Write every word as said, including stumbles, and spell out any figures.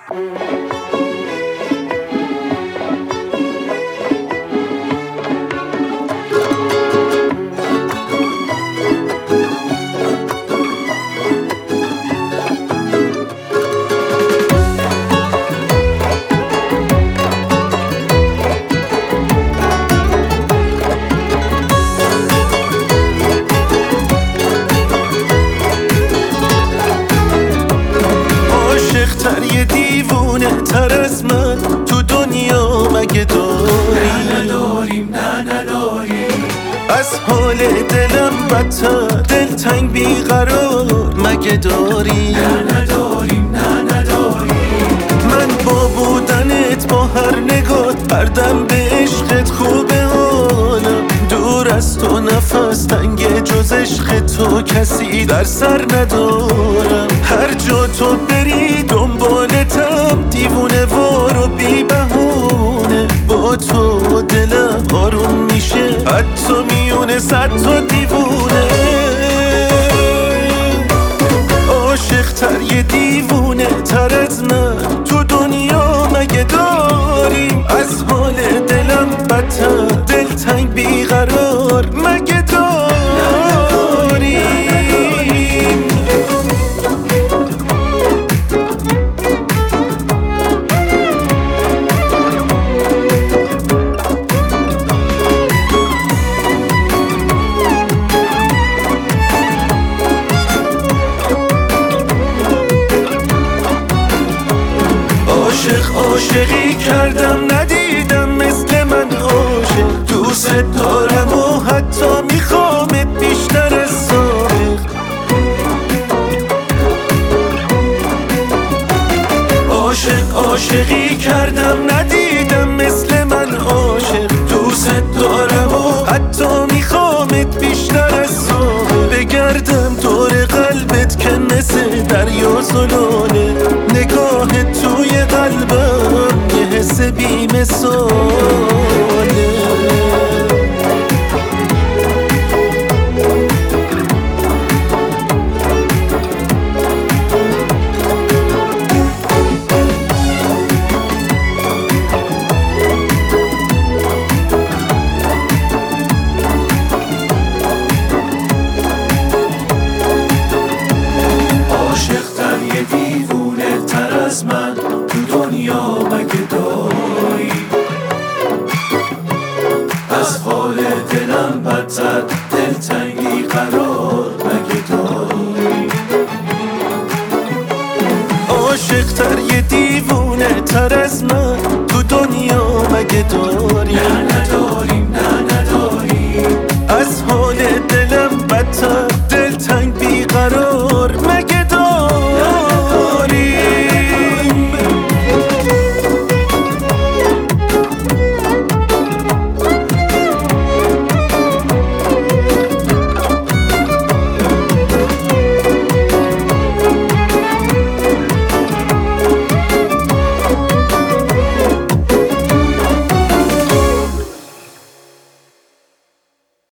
یه دیوونه تر از من تو دنیا مگه داری؟ نه نداریم نه نداریم از حال دلم بدتر دلتنگ بیقرار مگه داری؟ نه نداریم نه نداریم من با بودنت با هر نگاه هر دم به عشقت خوبه حالم دور از تو نفس تنگ جز عشق تو کسی در سر ندارم هر جا تو بری دنبالتم دیوونه وار و بی بهونه با تو دلم آروم میشه حتی میونه صد تا دیوونه عاشق تر یه دیوونه تر از من تو دنیا مگه داریم از حال دلم بدتر دلتنگ بیقرار مگه داریم عاشق عاشقی کردم ندیدم مثل من عاشق دوست دارم و حتی میخوامت بیشتر از سابق عاشق عاشقی کردم ندیدم مثل من عاشق دوست دارم و حتی میخوامت بیشتر از سابق بگردم دور قلبت که مثل دریا زلاله نگاه توی قلبم یه حس بی مثاله من تو دنیا مگه داری از حال دلم بدتر دلتنگی قرار مگه داری عاشق تر یه دیوونه تر از من تو دنیا مگه داری نه نداریم نه نداریم از حال